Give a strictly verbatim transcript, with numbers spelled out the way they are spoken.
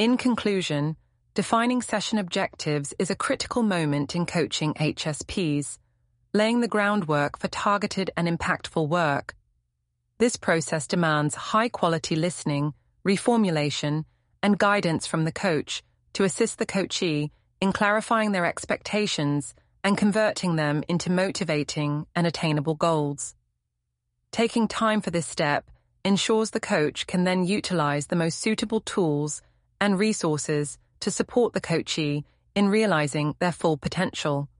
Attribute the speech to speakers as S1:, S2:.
S1: In conclusion, defining session objectives is a critical moment in coaching H S Ps, laying the groundwork for targeted and impactful work. This process demands high-quality listening, reformulation, and guidance from the coach to assist the coachee in clarifying their expectations and converting them into motivating and attainable goals. Taking time for this step ensures the coach can then utilize the most suitable tools and resources to support the coachee in realizing their full potential.